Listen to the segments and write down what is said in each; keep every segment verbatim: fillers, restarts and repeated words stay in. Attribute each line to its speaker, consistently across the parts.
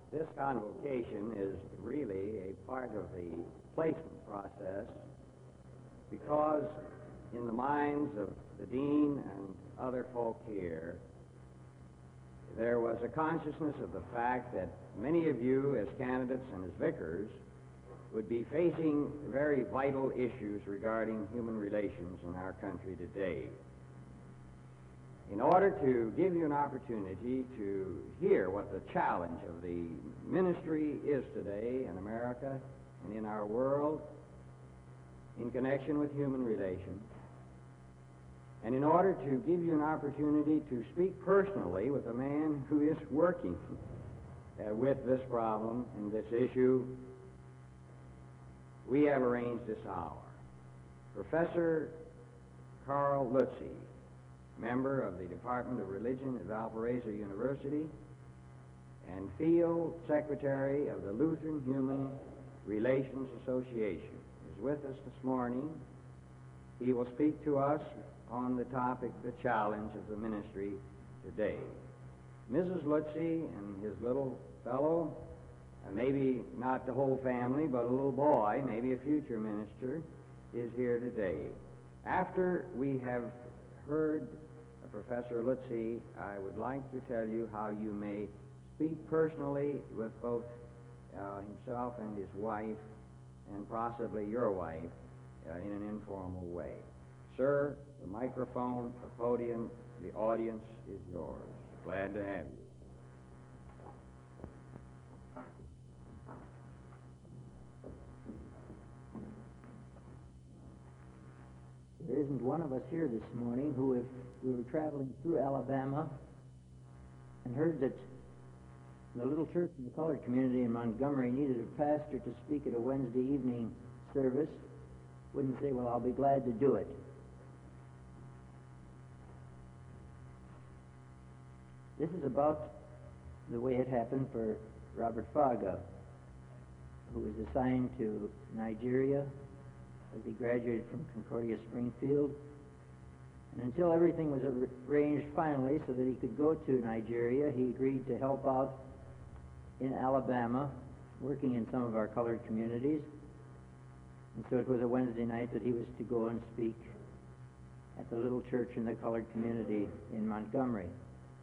Speaker 1: This convocation is really a part of the placement process because in the minds of the dean and other folk here, there was a consciousness of the fact that many of you as candidates and as vicars would be facing very vital issues regarding human relations in our country today. In order to give you an opportunity to hear what the challenge of the ministry is today in America and in our world in connection with human relations, and in order to give you an opportunity to speak personally with a man who is working uh, with this problem and this issue, we have arranged this hour. Professor Carl Lutze, member of the Department of Religion at Valparaiso University and Field Secretary of the Lutheran Human Relations Association, is with us this morning. He will speak to us on the topic, the challenge of the ministry today. Missus Lutze and his little fellow, uh, maybe not the whole family, but a little boy, maybe a future minister, is here today. After we have heard uh, Professor Lutze, I would like to tell you how you may speak personally with both uh, himself and his wife, and possibly your wife, uh, in an informal way. Sir, the microphone, the podium, the audience is yours. Glad to have you.
Speaker 2: There isn't one of us here this morning who, if we were traveling through Alabama and heard that the little church in the colored community in Montgomery needed a pastor to speak at a Wednesday evening service, wouldn't say, well, I'll be glad to do it. This is about the way it happened for Robert Faga, who was assigned to Nigeria as he graduated from Concordia Springfield. And until everything was arranged finally so that he could go to Nigeria, he agreed to help out in Alabama, working in some of our colored communities. And so it was a Wednesday night that he was to go and speak at the little church in the colored community in Montgomery.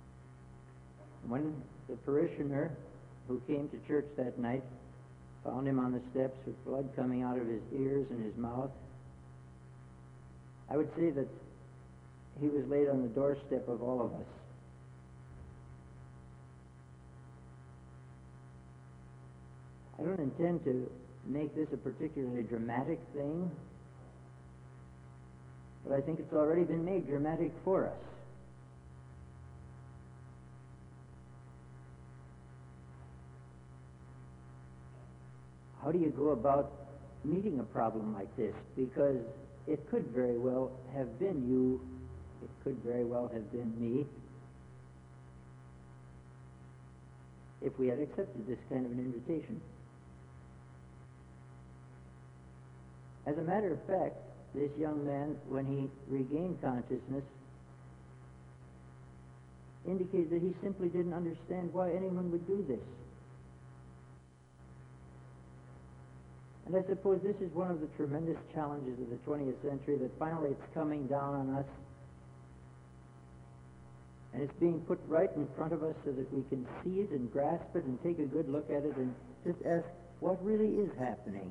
Speaker 2: When the parishioner who came to church that night found him on the steps with blood coming out of his ears and his mouth, I would say that he was laid on the doorstep of all of us. I don't intend to make this a particularly dramatic thing, but I think it's already been made dramatic for us. How do you go about meeting a problem like this? Because it could very well have been you, it could very well have been me, if we had accepted this kind of an invitation. As a matter of fact, this young man, when he regained consciousness, indicated that he simply didn't understand why anyone would do this. And I suppose this is one of the tremendous challenges of the twentieth century, that finally it's coming down on us, and it's being put right in front of us so that we can see it and grasp it and take a good look at it and just ask what really is happening.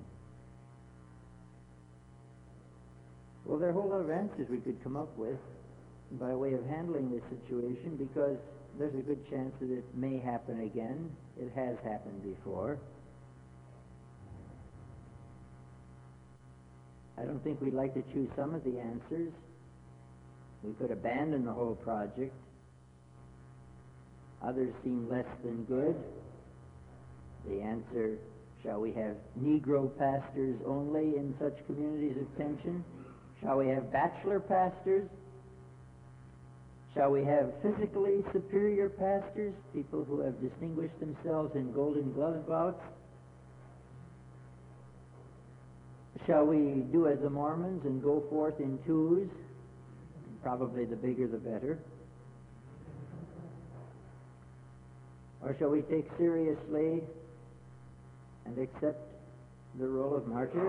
Speaker 2: Well, there are a whole lot of answers we could come up with by way of handling this situation, because there's a good chance that it may happen again. It has happened before. I don't think we'd like to choose some of the answers. We could abandon the whole project. Others seem less than good. The answer, shall we have Negro pastors only in such communities of tension? Shall we have bachelor pastors? Shall we have physically superior pastors, people who have distinguished themselves in golden glove bouts? Shall we do as the Mormons and go forth in twos? Probably the bigger the better. Or shall we take seriously and accept the role of martyr?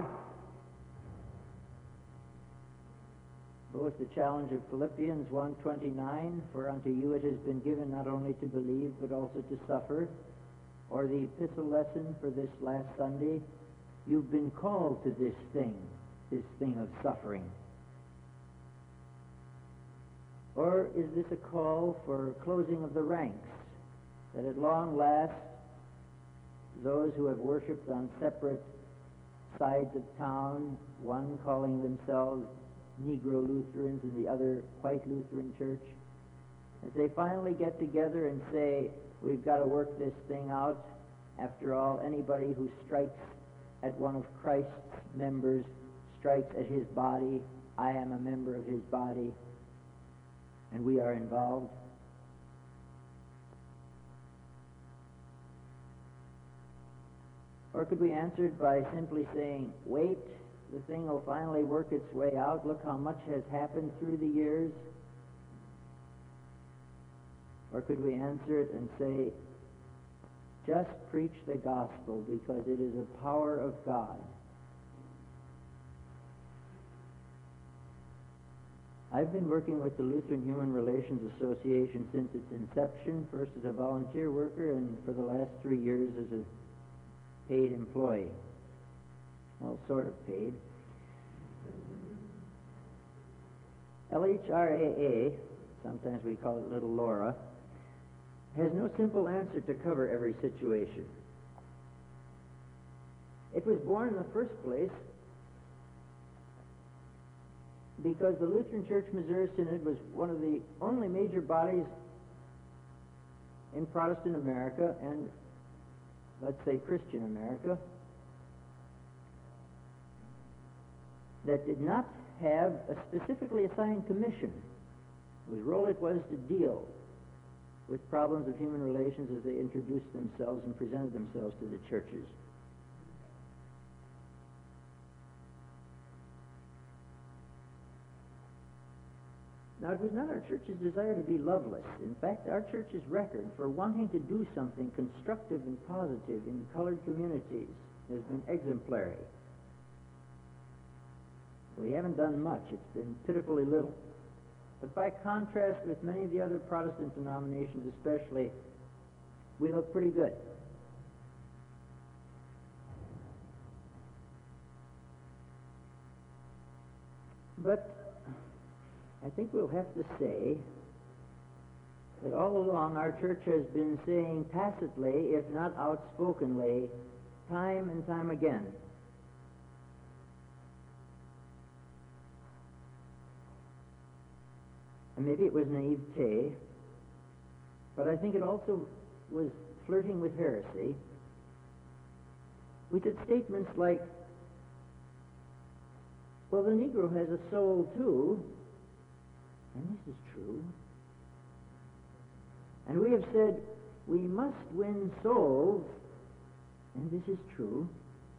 Speaker 2: Both the challenge of Philippians one twenty-nine, for unto you it has been given not only to believe but also to suffer, or the epistle lesson for this last Sunday, you've been called to this thing, this thing of suffering. Or is this a call for closing of the ranks, that at long last those who have worshipped on separate sides of town, one calling themselves Negro Lutherans and the other White Lutheran Church, as they finally get together and say, we've got to work this thing out. After all, anybody who strikes at one of Christ's members strikes at his body. I am a member of his body, and we are involved. Or could we answer it by simply saying, wait, the thing will finally work its way out. Look how much has happened through the years. Or could we answer it and say, just preach the gospel because it is a power of God. I've been working with the Lutheran Human Relations Association since its inception, first as a volunteer worker and for the last three years as a paid employee. Well, sort of paid. L H R A A, sometimes we call it Little Laura, has no simple answer to cover every situation. It was born in the first place because the Lutheran Church Missouri Synod was one of the only major bodies in Protestant America and, let's say, Christian America that did not have a specifically assigned commission whose role it was to deal with problems of human relations as they introduced themselves and presented themselves to the churches. Now, it was not our church's desire to be loveless. In fact, our church's record for wanting to do something constructive and positive in colored communities has been exemplary. We haven't done much. It's been pitifully little. But by contrast with many of the other Protestant denominations especially, we look pretty good. But I think we'll have to say that all along our church has been saying tacitly, if not outspokenly, time and time again, and maybe it was naivete, but I think it also was flirting with heresy. We did statements like, well, the Negro has a soul too, and this is true. And we have said, we must win souls, and this is true.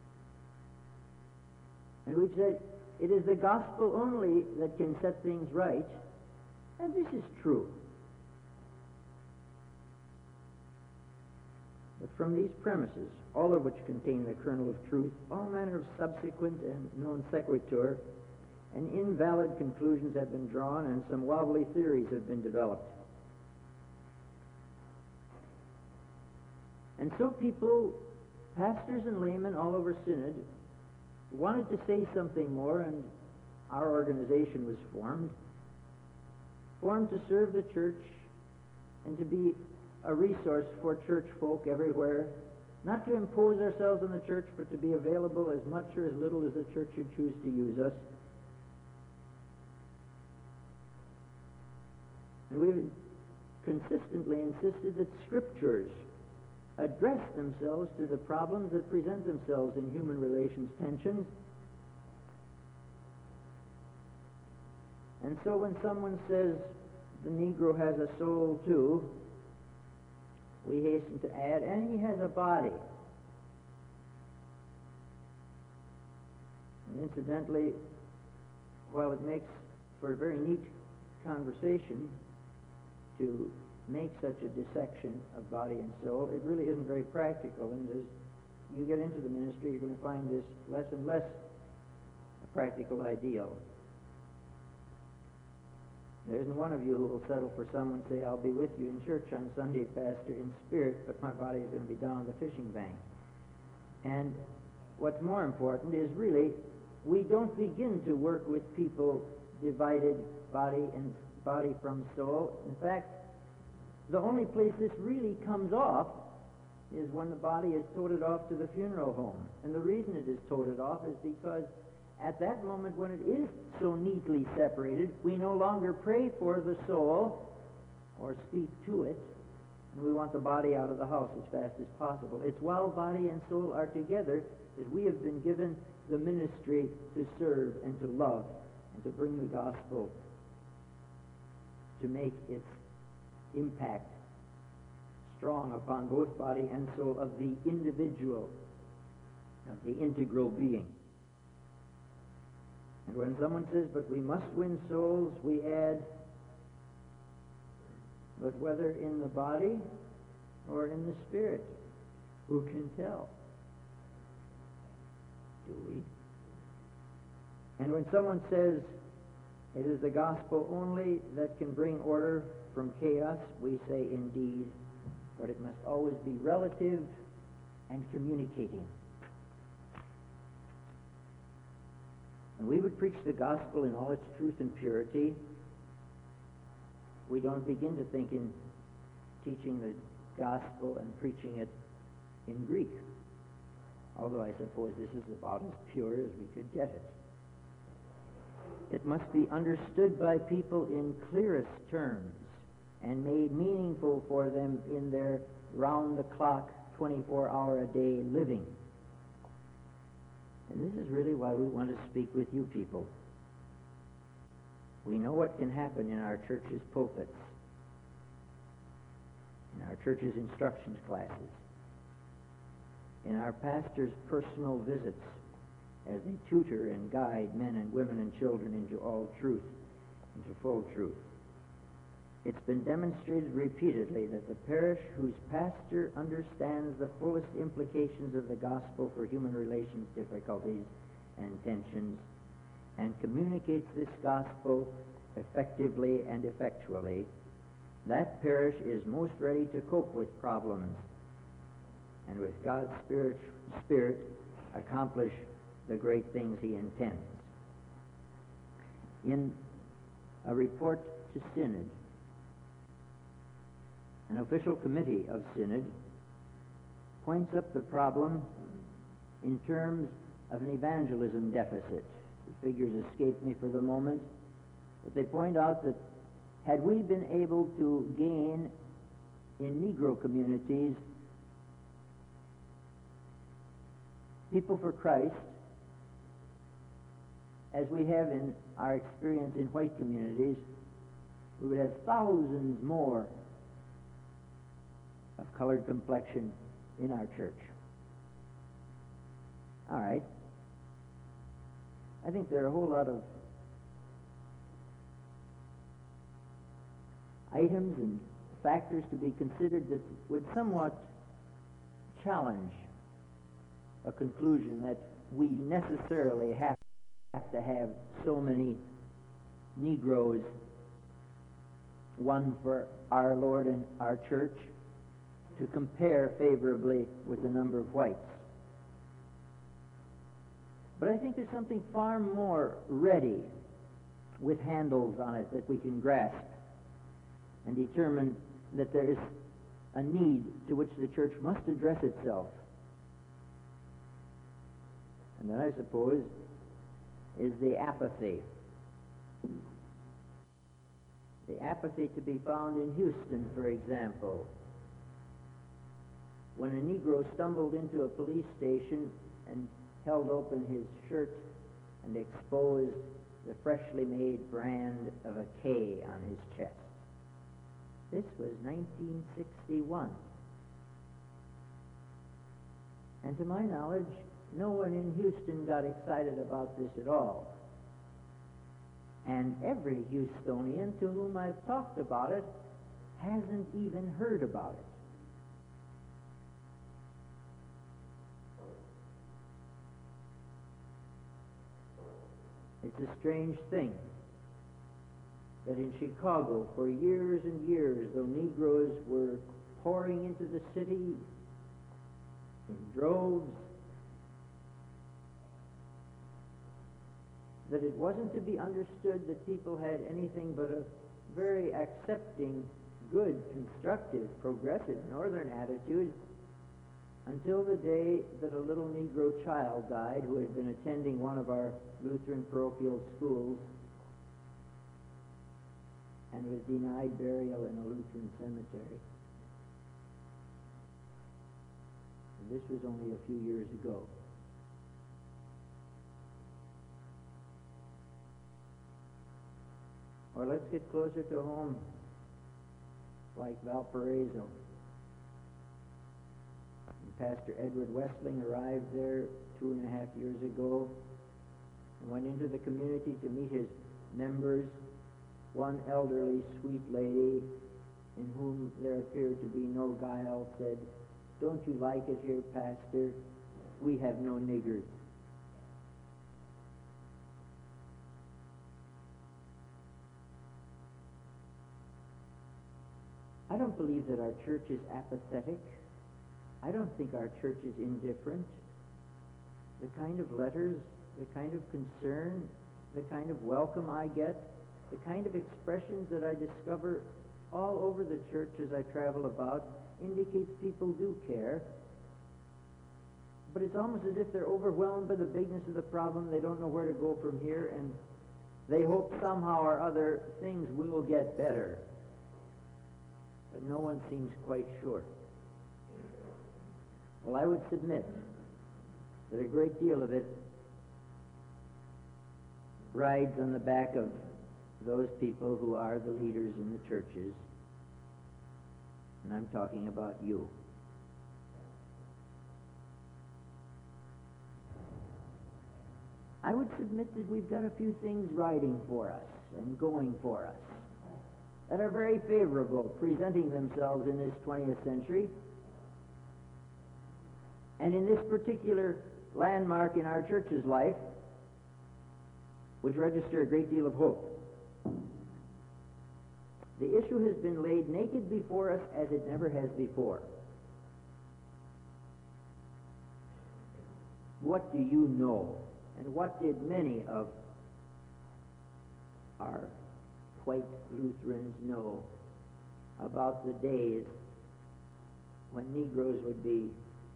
Speaker 2: And we've said, it is the gospel only that can set things right, and this is true. But from these premises, all of which contain the kernel of truth, all manner of subsequent and non sequitur and invalid conclusions have been drawn, and some wobbly theories have been developed. And so people, pastors and laymen all over Synod, wanted to say something more, and our organization was formed, formed to serve the church and to be a resource for church folk everywhere, not to impose ourselves on the church, but to be available as much or as little as the church should choose to use us. And we've consistently insisted that scriptures address themselves to the problems that present themselves in human relations tensions. And so when someone says the Negro has a soul too, we hasten to add, and he has a body. And incidentally, while it makes for a very neat conversation to make such a dissection of body and soul. It really isn't very practical, and as you get into the ministry, you're going to find this less and less a practical ideal. There isn't one of you who will settle for someone say, I'll be with you in church on Sunday, Pastor, in spirit, but my body is going to be down the fishing bank. And what's more important is really, we don't begin to work with people divided body and body from soul. In fact, the only place this really comes off is when the body is toted off to the funeral home. And the reason it is toted off is because at that moment when it is so neatly separated, we no longer pray for the soul or speak to it, and we want the body out of the house as fast as possible. It's while body and soul are together that we have been given the ministry to serve and to love and to bring the gospel, to make its impact strong upon both body and soul of the individual, of the integral being. And when someone says, but we must win souls, we add, but whether in the body or in the spirit, who can tell? Do we? And when someone says, it is the gospel only that can bring order from chaos, we say, indeed, but it must always be relative and communicating. When we would preach the gospel in all its truth and purity, we don't begin to think in teaching the gospel and preaching it in Greek, although I suppose this is about as pure as we could get it. It must be understood by people in clearest terms and made meaningful for them in their round-the-clock, twenty-four hour a day living. And this is really why we want to speak with you people. We know what can happen in our churches' pulpits, in our churches' instructions classes, in our pastors' personal visits as they tutor and guide men and women and children into all truth, into full truth. It's been demonstrated repeatedly that the parish whose pastor understands the fullest implications of the gospel for human relations difficulties and tensions and communicates this gospel effectively and effectually, that parish is most ready to cope with problems and with God's spirit, spirit accomplish the great things he intends. In a report to Synod, an official committee of Synod points up the problem in terms of an evangelism deficit. The figures escape me for the moment, but they point out that had we been able to gain in Negro communities people for Christ, as we have in our experience in white communities, we would have thousands more of colored complexion in our church. All right. I think there are a whole lot of items and factors to be considered that would somewhat challenge a conclusion that we necessarily have have to have so many Negroes, one for our Lord and our church, to compare favorably with the number of whites. But I think there's something far more ready with handles on it that we can grasp and determine that there is a need to which the church must address itself. And that, I suppose, is the apathy. The apathy to be found in Houston, for example. When a Negro stumbled into a police station and held open his shirt and exposed the freshly made brand of a K on his chest. This was nineteen sixty-one. And to my knowledge, no one in Houston got excited about this at all. And every Houstonian to whom I've talked about it hasn't even heard about it. It's a strange thing that in Chicago, for years and years, though Negroes were pouring into the city in droves, that it wasn't to be understood that people had anything but a very accepting, good, constructive, progressive Northern attitude until the day that a little Negro child died who had been attending one of our Lutheran parochial schools and was denied burial in a Lutheran cemetery. And this was only a few years ago. Or let's get closer to home, like Valparaiso. And Pastor Edward Westling arrived there two and a half years ago and went into the community to meet his members. One elderly, sweet lady, in whom there appeared to be no guile, said, "Don't you like it here, Pastor? We have no niggers." I don't believe that our church is apathetic. I don't think our church is indifferent. The kind of letters, the kind of concern, the kind of welcome I get, the kind of expressions that I discover all over the church as I travel about indicates people do care. But it's almost as if they're overwhelmed by the bigness of the problem. They don't know where to go from here, and they hope somehow or other things will get better. But no one seems quite sure. Well, I would submit that a great deal of it rides on the back of those people who are the leaders in the churches, and I'm talking about you. I would submit that we've got a few things riding for us and going for us that are very favorable, presenting themselves in this twentieth century. And in this particular landmark in our church's life, which register a great deal of hope. The issue has been laid naked before us as it never has before. What do you know? And what did many of our white Lutherans know about the days when Negroes would be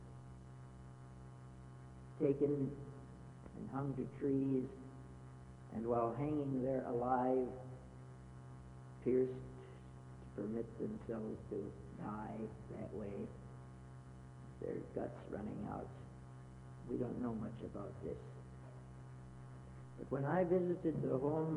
Speaker 2: taken and hung to trees, and while hanging there alive, pierced to permit themselves to die that way, their guts running out? We don't know much about this. But when I visited the home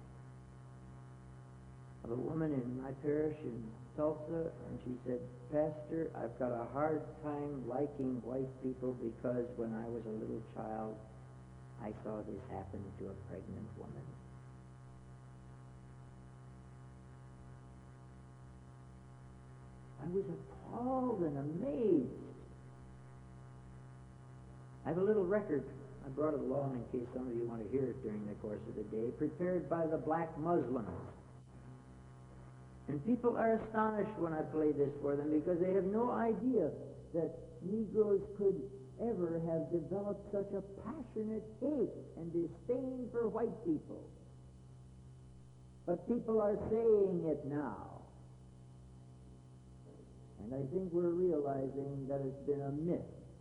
Speaker 2: of a woman in my parish in Tulsa, and she said, "Pastor, I've got a hard time liking white people because when I was a little child, I saw this happen to a pregnant woman." I was appalled and amazed. I have a little record. I brought it along in case some of you want to hear it during the course of the day, prepared by the black Muslims. And people are astonished when I play this for them because they have no idea that Negroes could ever have developed such a passionate hate and disdain for white people. But people are saying it now. And I think we're realizing that it's been a myth.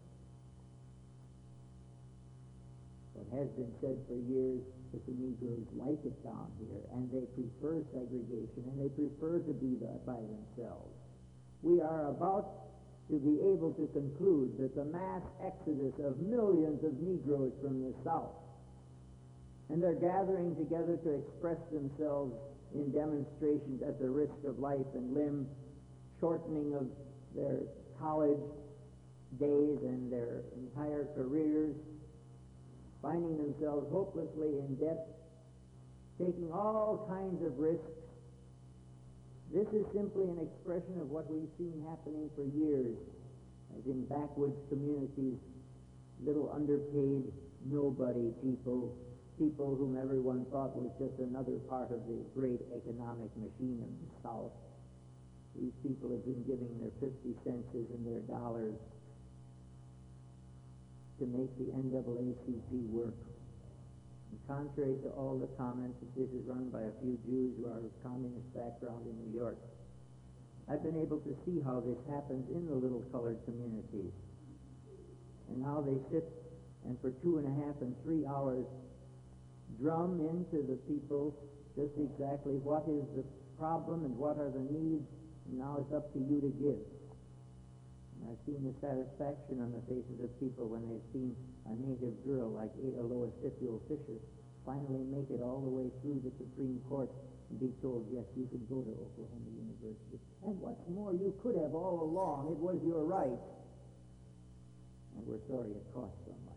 Speaker 2: What has been said for years that the Negroes like it down here, and they prefer segregation, and they prefer to be by themselves. We are about to be able to conclude that the mass exodus of millions of Negroes from the South, and they're gathering together to express themselves in demonstrations at the risk of life and limb, shortening of their college days and their entire careers, finding themselves hopelessly in debt, taking all kinds of risks, This is simply an expression of what we've seen happening for years, as in backwoods communities, little underpaid, nobody people, people whom everyone thought was just another part of the great economic machine of the South. These people have been giving their fifty cents and their dollars to make the N double A C P work. And contrary to all the comments that this is run by a few Jews who are of communist background in New York, I've been able to see how this happens in the little colored communities, and how they sit and for two and a half and three hours drum into the people just exactly what is the problem and what are the needs, and now it's up to you to give. And I've seen the satisfaction on the faces of people when they've seen a native girl like Ada Lois Scipio Fisher finally make it all the way through the Supreme Court and be told, yes, you can go to Oklahoma University. And what's more, you could have all along. It was your right. And we're sorry it cost so much.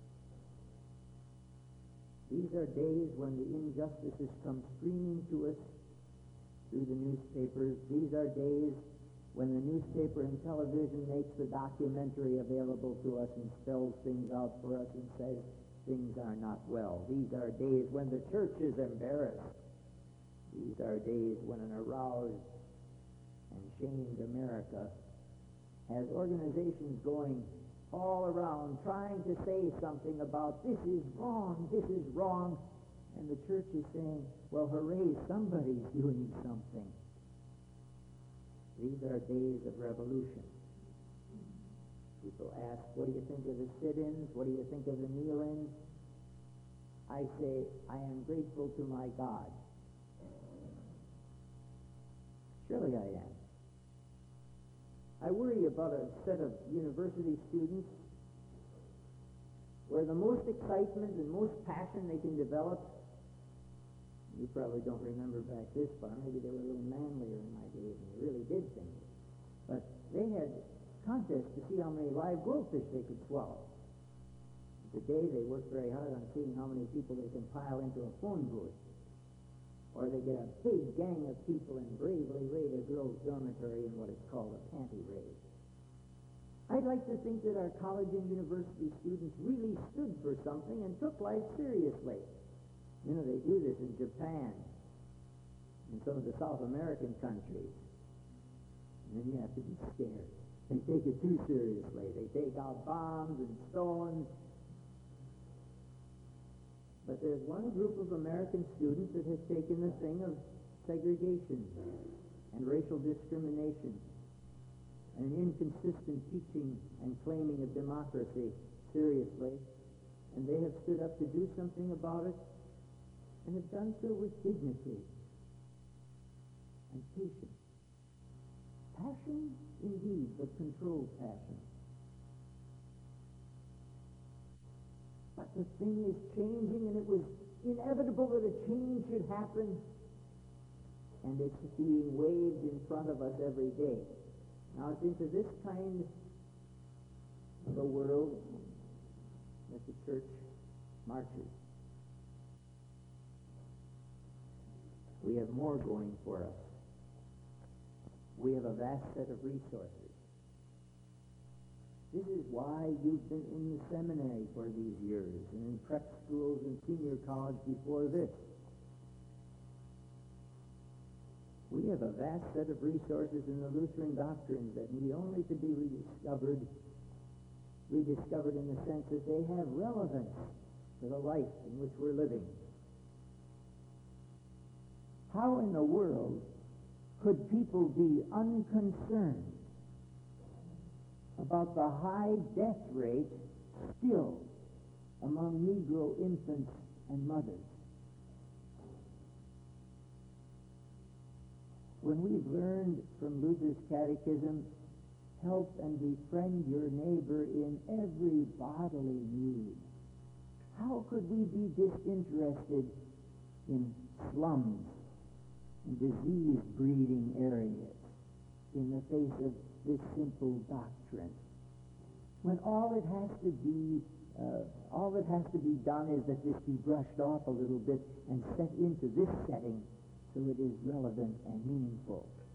Speaker 2: These are days when the injustices come screaming to us through the newspapers. These are days when the newspaper and television makes the documentary available to us and spells things out for us and says things are not well. These are days when the church is embarrassed. These are days when an aroused and shamed America has organizations going all around trying to say something about this is wrong, this is wrong, and the church is saying, well, hooray, somebody's doing something. These are days of revolution. People ask, what do you think of the sit-ins? What do you think of the kneel-ins? I say, I am grateful to my God. Surely I am. I worry about a set of university students where the most excitement and most passion they can develop, you probably don't remember back this far, maybe they were a little manlier in my days and they really did things, but they had contests to see how many live goldfish they could swallow. Today they work very hard on seeing how many people they can pile into a phone booth. Or they get a big gang of people and bravely raid a girl's dormitory in what is called a panty raid. I'd like to think that our college and university students really stood for something and took life seriously. You know, they do this in Japan, in some of the South American countries. And then you have to be scared. They take it too seriously. They take out bombs and stones. But there's one group of American students that has taken the thing of segregation and racial discrimination and an inconsistent teaching and claiming of democracy seriously, and they have stood up to do something about it and have done so with dignity and patience. Passion, indeed, but controlled passion. But the thing is changing, and it was inevitable that a change should happen, and it's being waved in front of us every day. Now, it's into this kind of a world that the church marches. We have more going for us. We have a vast set of resources. This is why you've been in the seminary for these years, and in prep schools and senior college before this. We have a vast set of resources in the Lutheran doctrines that need only to be rediscovered, rediscovered in the sense that they have relevance to the life in which we're living. How in the world could people be unconcerned about the high death rate still among Negro infants and mothers? When we've learned from Luther's catechism, help and befriend your neighbor in every bodily need, how could we be disinterested in slums and disease-breeding areas in the face of this simple doctrine, when all it has to be uh, all that has to be done is that this be brushed off a little bit and set into this setting so it is relevant and meaningful?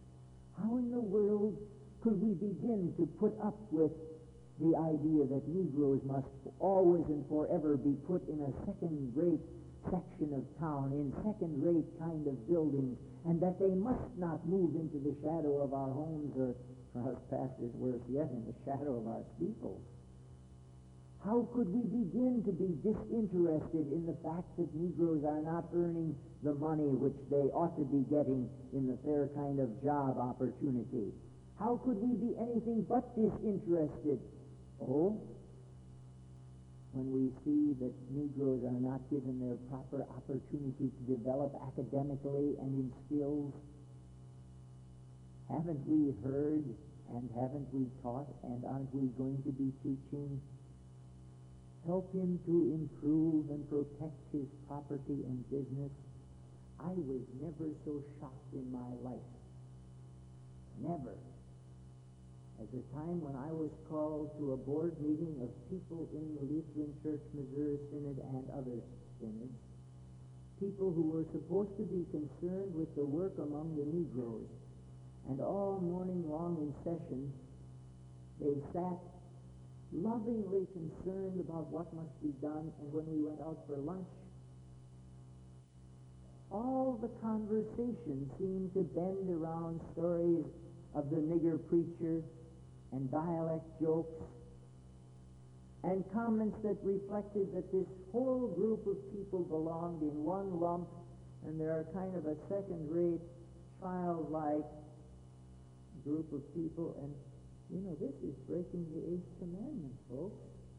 Speaker 2: How in the world could we begin to put up with the idea that Negroes must always and forever be put in a second-rate section of town, in second-rate kind of buildings, and that they must not move into the shadow of our homes, or, for us pastors, worse yet, in the shadow of our steeples? How could we begin to be disinterested in the fact that Negroes are not earning the money which they ought to be getting in the fair kind of job opportunity? How could we be anything but disinterested? Oh, when we see that Negroes are not given their proper opportunity to develop academically and in skills, haven't we heard and haven't we taught and aren't we going to be teaching? Help him to improve and protect his property and business. I was never so shocked in my life. Never. At the time when I was called to a board meeting of people in the Lutheran Church Missouri Synod and other synods, people who were supposed to be concerned with the work among the Negroes, and all morning long in session, they sat lovingly concerned about what must be done, and when we went out for lunch, all the conversation seemed to bend around stories of the nigger preacher and dialect jokes and comments that reflected that this whole group of people belonged in one lump, and they're kind of a second-rate, childlike group of people. And you know, this is breaking the Eighth Commandment, folks.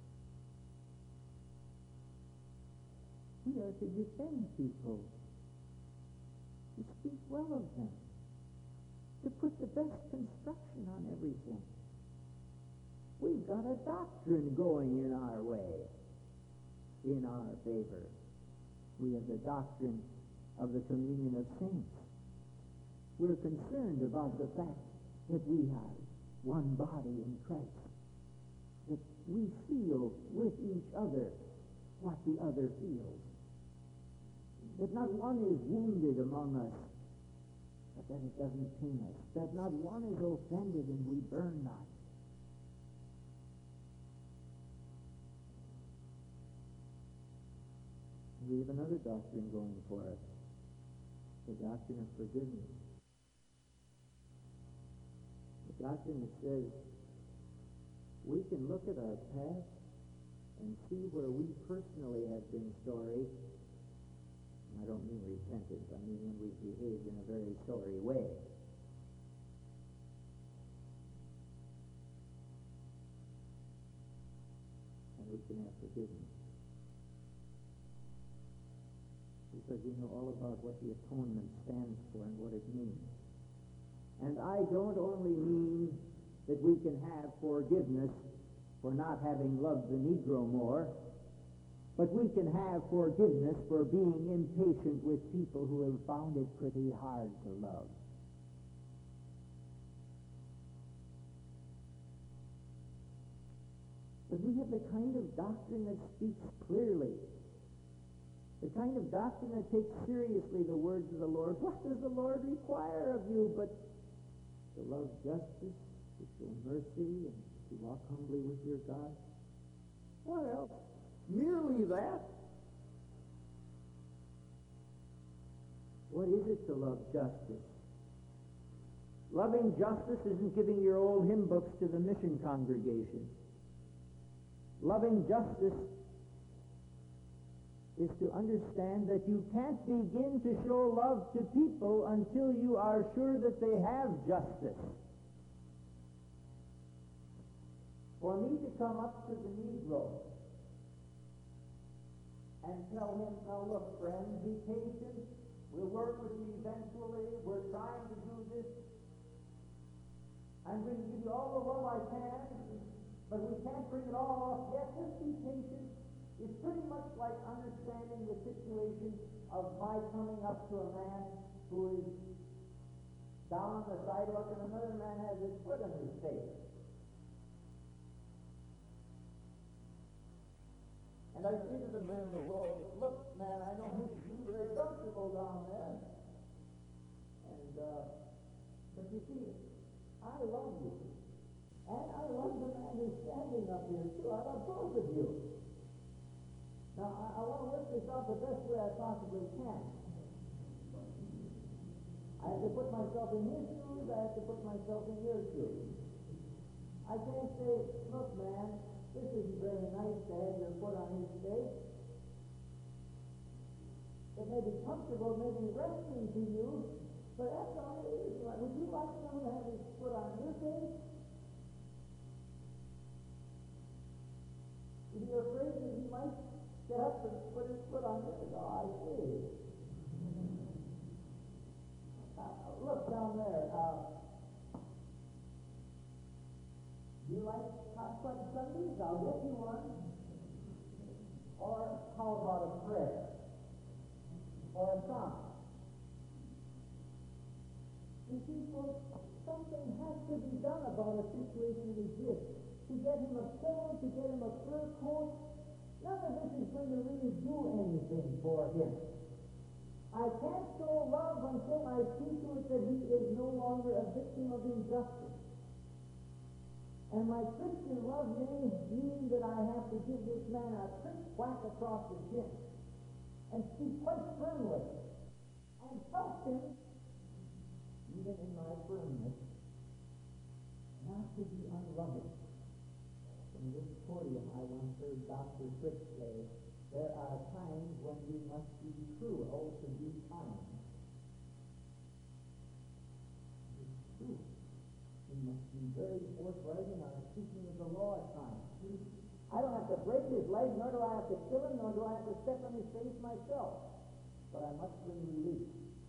Speaker 2: We are to defend people, to speak well of them, to put the best construction on everything. We've got a doctrine going in our way, in our favor. We have the doctrine of the communion of saints. We're concerned about the fact that we are one body in Christ, that we feel with each other what the other feels, that not one is wounded among us, but that it doesn't pain us, that not one is offended and we burn not. We have another doctrine going for us, the doctrine of forgiveness. The doctrine that says we can look at our past and see where we personally have been sorry. I don't mean repentant, I mean when we've behaved in a very sorry way. And we can have forgiveness. Because we know all about what the atonement stands for and what it means. And I don't only mean that we can have forgiveness for not having loved the Negro more, but we can have forgiveness for being impatient with people who have found it pretty hard to love. But we have the kind of doctrine that speaks clearly, the kind of doctrine that takes seriously the words of the Lord. What does the Lord require of you but to love justice, to show mercy, and to walk humbly with your God? What else? Merely that? What is it to love justice? Loving justice isn't giving your old hymn books to the mission congregation. Loving justice is to understand that you can't begin to show love to people until you are sure that they have justice. For me to come up to the Negro and tell him, now look, friend, be patient, we'll work with you eventually, we're trying to do this, I'm going to give you all the love I can, but we can't bring it all off yet, just be patient. It's pretty much like understanding the situation of my coming up to a man who is down on the sidewalk and another man has his foot on his face. And I say to the man in the road, look, man, I know you're very comfortable down there. And, uh, but you see,
Speaker 3: I love you. And I love the man who's standing up here, too. I love both of you. Now, I, I want to work this out the best way I possibly can. I have to put myself in his shoes. I have to put myself in your shoes. I can't say, look, man, this isn't very nice to have your foot on his face. It may be comfortable, it may be resting to you, but that's all it is. Would you like someone to have his foot on your face? If you're afraid that he might get up and put his foot on yours, oh, I see. Uh, look down there. Uh, do you like hot fudge sundaes? I'll get you one. Or how about a prayer? Or a song? You see, folks, something has to be done about a situation like this. To get him a pillow, to get him a fur coat, none of this is going to really do anything for him. I can't show love until I see to it that he is no longer a victim of injustice. And my Christian love may mean that I have to give this man a quick whack across the chin and speak quite firmly and help him, even in my firmness, not to be unloving. From this podium, I once heard Doctor Fritz say, there are times when we must be cruel to be kind. It's true. We must be very forthright in our speaking of the law at times. I don't have to break his leg, nor do I have to kill him, nor do I have to step on his face myself. But I must bring relief.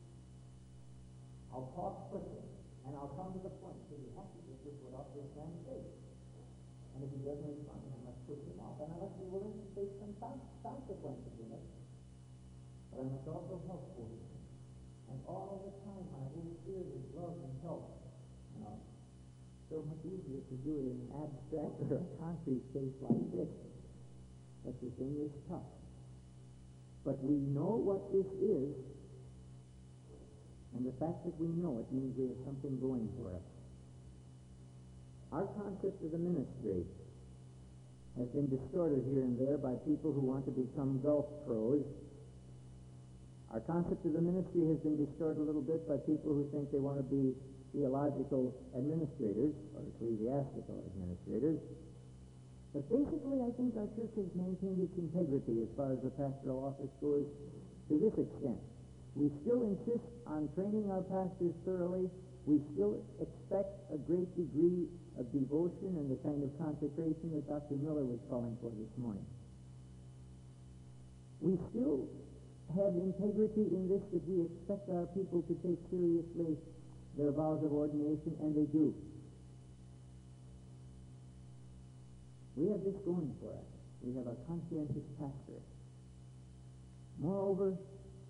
Speaker 3: I'll talk quickly, and I'll come to the point. So you have to get this without this man's face. And if he doesn't respond, I must push him off. And I must be willing to face some consequences in it. But I must also help for him. And all the time I will share his love and help. Now, so much easier to do it in an abstract or a concrete case like this. But the thing is tough. But we know what this is, and the fact that we know it means we have something going for us. Our concept of the ministry has been distorted here and there by people who want to become golf pros. Our concept of the ministry has been distorted a little bit by people who think they want to be theological administrators or ecclesiastical administrators. But basically, I think our church has maintained its integrity as far as the pastoral office goes to this extent. We still insist on training our pastors thoroughly. We still expect a great degree of devotion and the kind of consecration that Doctor Miller was calling for this morning. We still have integrity in this, that we expect our people to take seriously their vows of ordination, and they do. We have this going for us. We have a conscientious pastor. Moreover,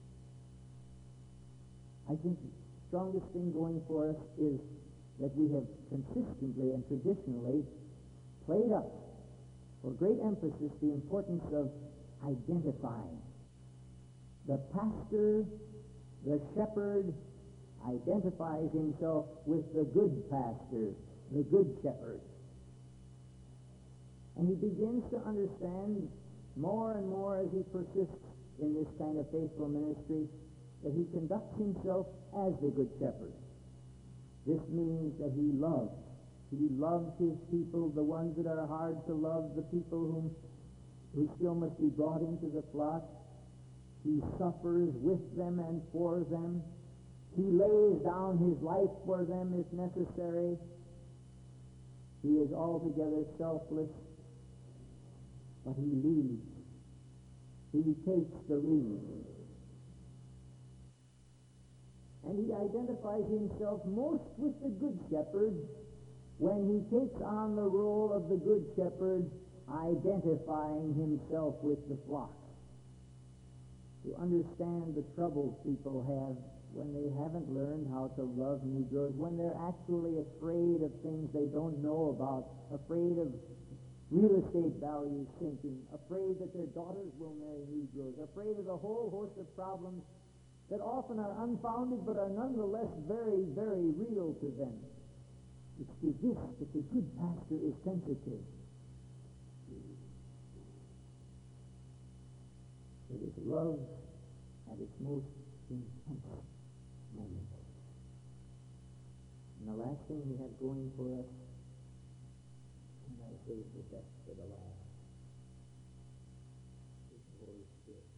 Speaker 3: I think the strongest thing going for us is that we have consistently and traditionally played up for great emphasis the importance of identifying. The pastor, the shepherd, identifies himself with the good pastor, the good shepherd. And he begins to understand more and more as he persists in this kind of faithful ministry that he conducts himself as the good shepherd. This means that he loves. He loves his people, the ones that are hard to love, the people whom, who still must be brought into the flock. He suffers with them and for them. He lays down his life for them if necessary. He is altogether selfless, but he leads. He takes the lead. And he identifies himself most with the good shepherd when he takes on the role of the good shepherd, identifying himself with the flock. To understand the troubles people have when they haven't learned how to love Negroes, when they're actually afraid of things they don't know about, afraid of real estate values sinking, afraid that their daughters will marry Negroes, afraid of a whole host of problems that often are unfounded but are nonetheless very, very real to them.
Speaker 2: It's to this that the good pastor is sensitive. It is love at its most intense moment. And the last thing we have going for us, and I save the best for the last, is the Holy Spirit.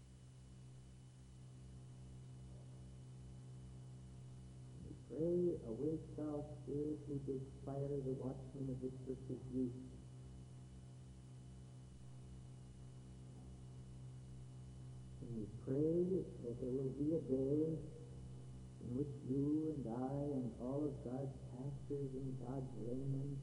Speaker 2: We pray, awake thou Spirit who didst fire the watchmen of the church's youth. And we pray that there will be a day in which you and I and all of God's pastors and God's laymen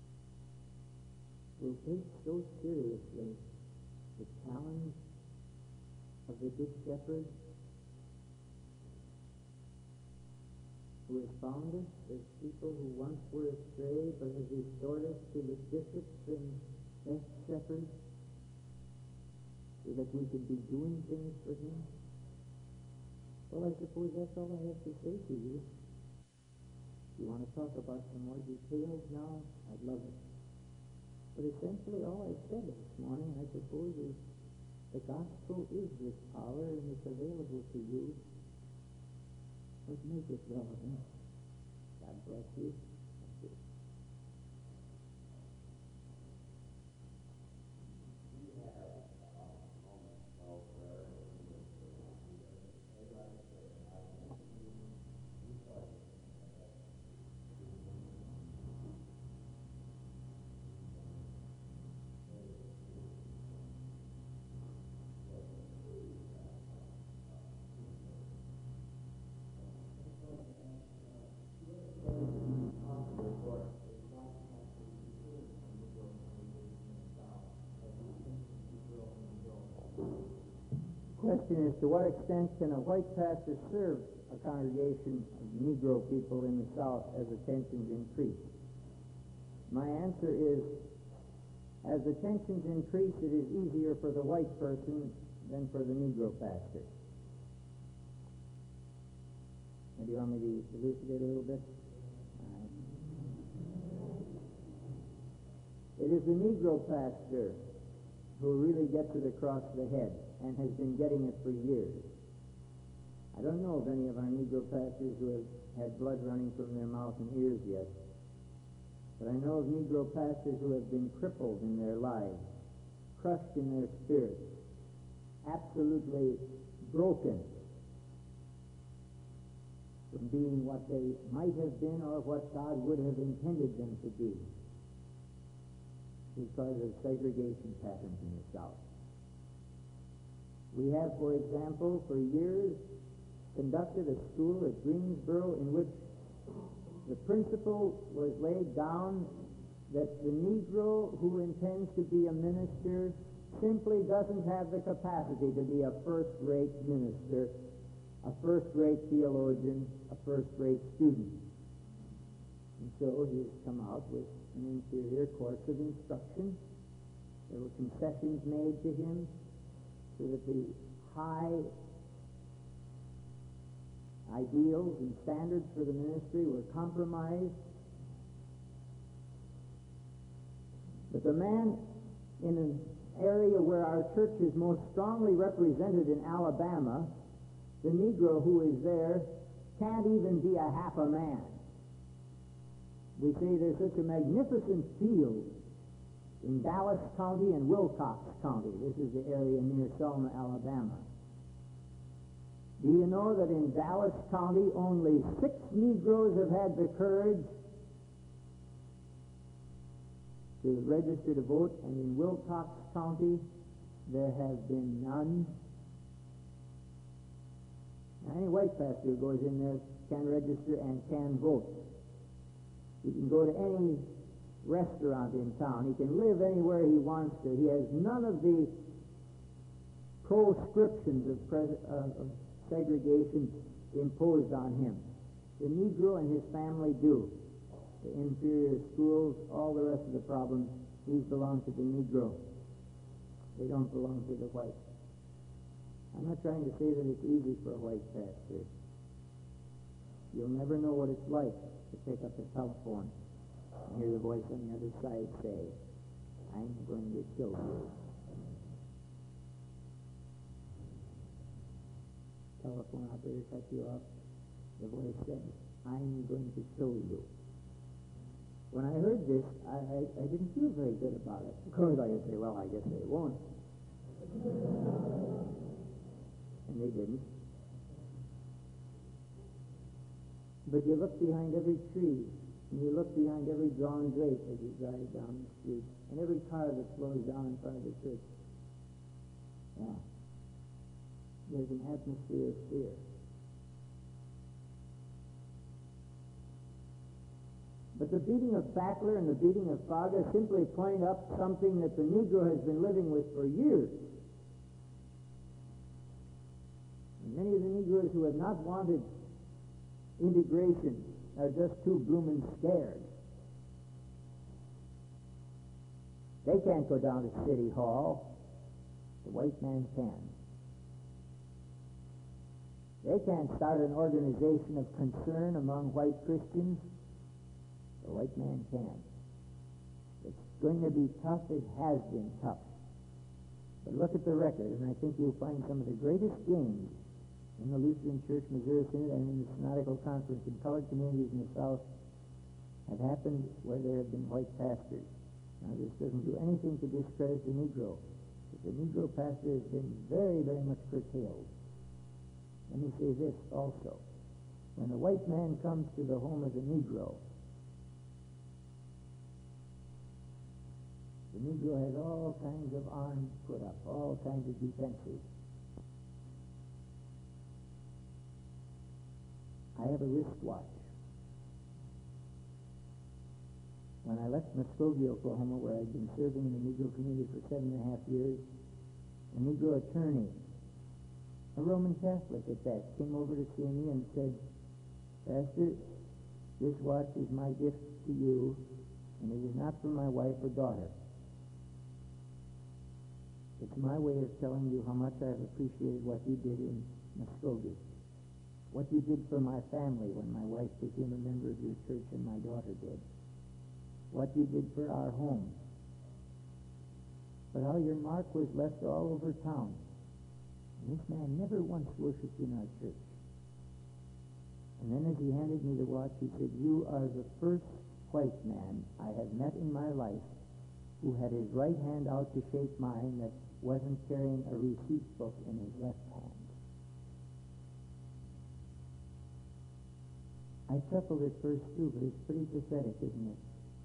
Speaker 2: will take so seriously the challenge of the Good Shepherd who has found us as people who once were astray but has restored us to the bishops and best shepherds so that we could be doing things for him. Well, I suppose that's all I have to say to you. If you want to talk about some more details now, I'd love it. But essentially all I said this morning, I suppose, is the gospel is this power and it's available to you. Let's make it relevant. God bless you. Thank you. Question is, to what extent can a white pastor serve a congregation of Negro people in the South as the tensions increase? My answer is, as the tensions increase, it is easier for the white person than for the Negro pastor. Now, do you want me to elucidate a little bit? All right. It is the Negro pastor who really gets it across the head and has been getting it for years. I don't know of any of our Negro pastors who have had blood running from their mouth and ears yet, but I know of Negro pastors who have been crippled in their lives, crushed in their spirits, absolutely broken from being what they might have been or what God would have intended them to be because of segregation patterns in the South. We have, for example, for years conducted a school at Greensboro in which the principle was laid down that the Negro who intends to be a minister simply doesn't have the capacity to be a first-rate minister, a first-rate theologian, a first-rate student. And so he's come out with an inferior course of instruction. There were concessions made to him so that the high ideals and standards for the ministry were compromised. But the man in an area where our church is most strongly represented in Alabama, the Negro who is there can't even be a half a man. We say there's such a magnificent field in Dallas County and Wilcox County. This is the area near Selma, Alabama. Do you know that in Dallas County only six Negroes have had the courage to register to vote, and in Wilcox County there have been none? Now, any white pastor who goes in there can register and can vote. He can go to any restaurant in town. He can live anywhere he wants to. He has none of the proscriptions of, pres- uh, of segregation imposed on him. The Negro and his family do. The inferior schools, all the rest of the problems, these belong to the Negro. They don't belong to the white. I'm not trying to say that it's easy for a white pastor. You'll never know what it's like to pick up the telephone and hear the voice on the other side say, I'm going to kill you. Telephone operator cut you off. The voice said, I'm going to kill you. When I heard this, I, I, I didn't feel very good about it. Of course, I could say, well, I guess they won't. And they didn't. But you look behind every tree, and you look behind every drawn grape as you drive down the street, and every car that slows down in front of the church. Yeah. There's an atmosphere of fear. But the beating of Fackler and the beating of Faga simply point up something that the Negro has been living with for years. And many of the Negroes who have not wanted integration are just too bloomin' scared. They can't go down to City Hall. The white man can. They can't start an organization of concern among white Christians. The white man can. It's going to be tough. It has been tough. But look at the record, and I think you'll find some of the greatest gains in the Lutheran Church, Missouri Synod, and in the Synodical Conference in colored communities in the South have happened where there have been white pastors. Now, this doesn't do anything to discredit the Negro, but the Negro pastor has been very, very much curtailed. Let me say this also. When a white man comes to the home of the Negro, the Negro has all kinds of arms put up, all kinds of defenses. I have a wristwatch. When I left Muskogee, Oklahoma, where I'd been serving in the Negro community for seven and a half years, a Negro attorney, a Roman Catholic at that, came over to see me and said, Pastor, this watch is my gift to you, and it is not for my wife or daughter. It's my way of telling you how much I've appreciated what you did in Muskogee, what you did for my family when my wife became a member of your church and my daughter did, what you did for our home, but how your mark was left all over town. And this man never once worshipped in our church. And then as he handed me the watch, he said, you are the first white man I have met in my life who had his right hand out to shake mine that wasn't carrying a receipt book in his left hand. I chuckled at first too, but it's pretty pathetic, isn't it?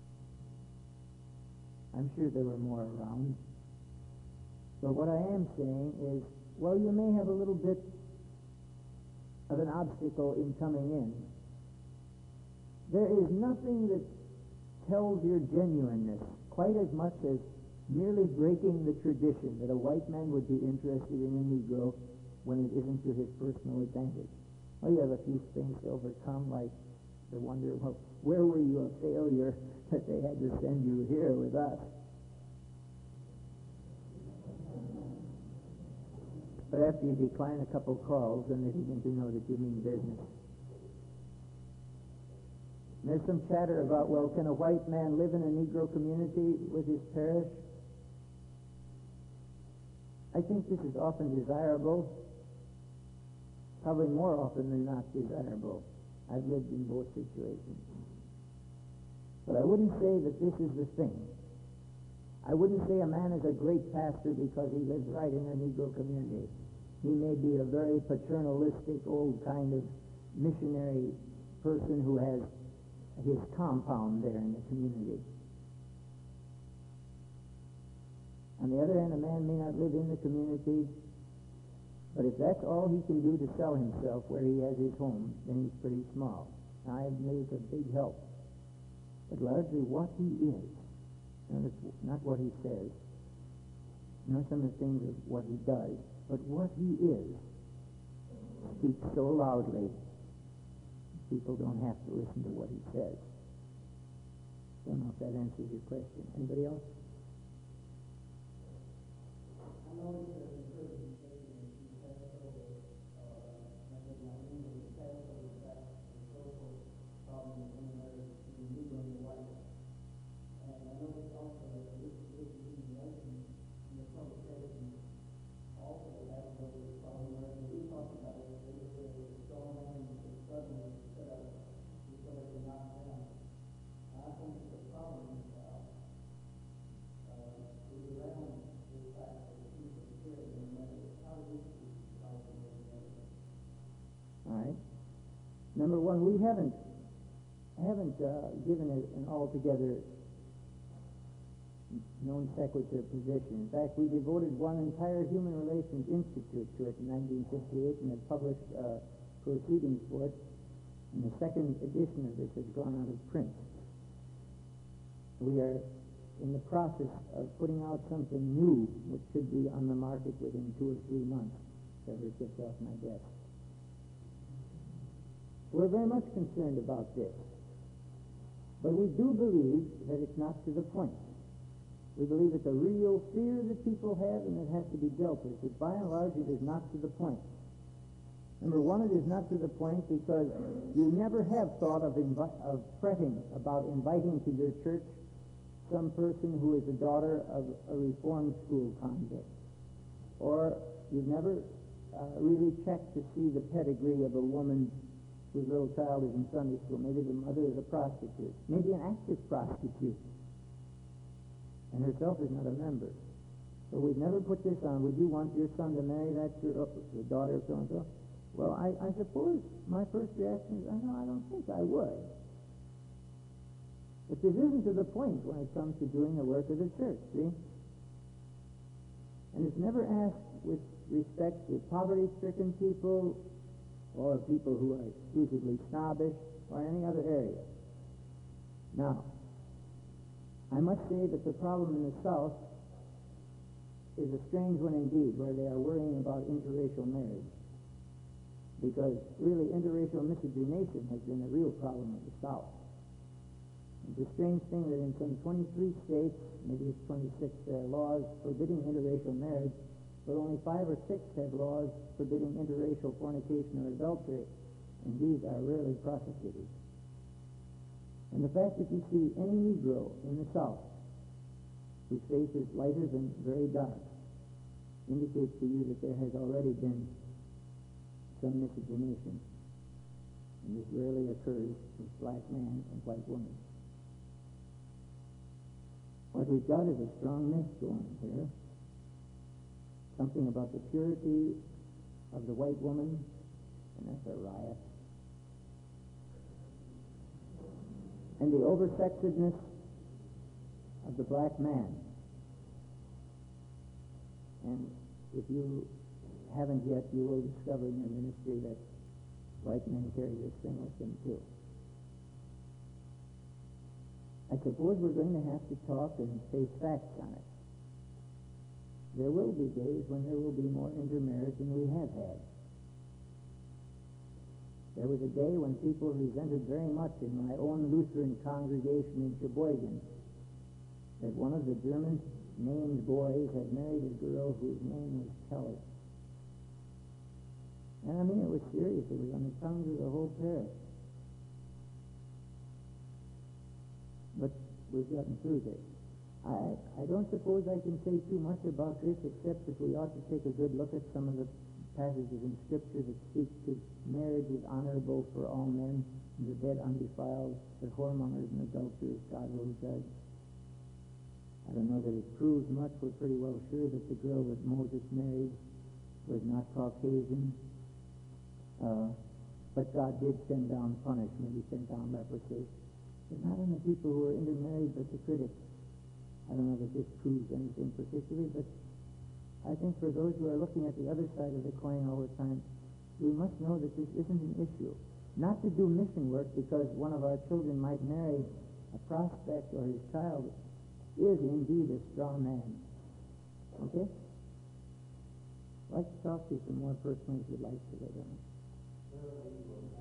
Speaker 2: I'm sure there were more around. But what I am saying is, well, you may have a little bit of an obstacle in coming in. There is nothing that tells your genuineness quite as much as merely breaking the tradition that a white man would be interested in a Negro when it isn't to his personal advantage. Well, you have a few things to overcome, like the wonder, well, where were you a failure that they had to send you here with us? But after you decline a couple calls, then they begin to know that you mean business. And there's some chatter about, well, can a white man live in a Negro community with his parish? I think this is often desirable, probably more often than not desirable. I've lived in both situations. But I wouldn't say that this is the thing. I wouldn't say a man is a great pastor because he lives right in a Negro community. He may be a very paternalistic, old kind of missionary person who has his compound there in the community. On the other hand, a man may not live in the community, but if that's all he can do to sell himself where he has his home, then he's pretty small. I admit it's a big help. But largely what he is, and it's not what he says, not some of the things of what he does, but what he is, speaks so loudly, people don't have to listen to what he says. Don't know if that answers your question. Anybody else?
Speaker 3: I know it's an encouraging statement that you have over method mining and the past of the fact and social problem in America between Negro and white.
Speaker 2: number one, we haven't haven't uh, given it an altogether non sequitur position. In fact, we devoted one entire Human Relations Institute to it in nineteen fifty-eight and have published uh, proceedings for it. And the second edition of this has gone out of print. We are in the process of putting out something new which should be on the market within two or three months, if ever it gets off my desk. We're very much concerned about this. But we do believe that it's not to the point. We believe it's a real fear that people have and it has to be dealt with. But by and large, it is not to the point. Number one, it is not to the point because you never have thought of, invi- of fretting about inviting to your church some person who is the daughter of a reformed school convict. Or you've never uh, really checked to see the pedigree of a woman whose little child is in Sunday school. Maybe the mother is a prostitute. Maybe an active prostitute. And herself is not a member. So we've never put this on. Would you want your son to marry that girl, the daughter of so-and-so? Well, I, I suppose my first reaction is, no, I don't think I would. But this isn't to the point when it comes to doing the work of the church, see? And it's never asked with respect to poverty-stricken people or people who are exclusively snobbish or any other area. Now, I must say that the problem in the South is a strange one indeed, where they are worrying about interracial marriage. Because really interracial miscegenation has been a real problem in the South. It's a strange thing that in some twenty-three states, maybe it's twenty-six, there are laws forbidding interracial marriage, but only five or six have laws forbidding interracial fornication or adultery, and these are rarely prosecuted. And the fact that you see any Negro in the South whose face is lighter than very dark indicates to you that there has already been some miscegenation, and this rarely occurs with black man and white woman. What we've got is a strong myth going here. Something about the purity of the white woman, and that's a riot. And the oversexedness of the black man. And if you haven't yet, you will discover in your ministry that white men carry this thing with them too. I suppose we're going to have to talk and face facts on it. There will be days when there will be more intermarriage than we have had. There was a day when people resented very much in my own Lutheran congregation in Sheboygan that one of the German named boys had married a girl whose name was Keller. And I mean, it was serious. It was on the tongues of the whole parish. But we've gotten through this. I, I don't suppose I can say too much about this, except that we ought to take a good look at some of the passages in Scripture that speak to marriage is honorable for all men, and the dead undefiled, that whoremongers and adulterers God will judge. I don't know that it proves much. We're pretty well sure that the girl that Moses married was not Caucasian. Uh, but God did send down punishment. He sent down leprosy. But not on the people who were intermarried, but the critics. I don't know that this proves anything particularly, but I think for those who are looking at the other side of the coin all the time, we must know that this isn't an issue. Not to do mission work because one of our children might marry a prospect or his child is indeed a strong man. Okay? I'd like to talk to you some more personally if you'd like to later on.